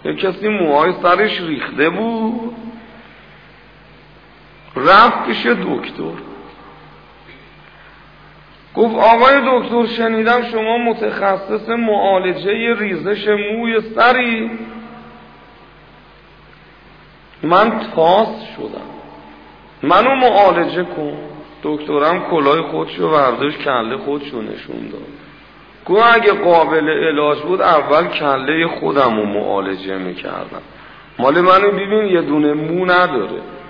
یه کسی موهای سرش ریخته بود، رفت پیش دکتر، گفت آقای دکتر شنیدم شما متخصص معالجه ریزش موی سری، من تاس شدم، منو معالجه کن. دکترم کلاه خودشو برداشت، کله خودشو نشون داد، گفت اگه قابل علاج بود اول کله خودم رو معالجه میکردم، مال منو ببین یه دونه مو نداره.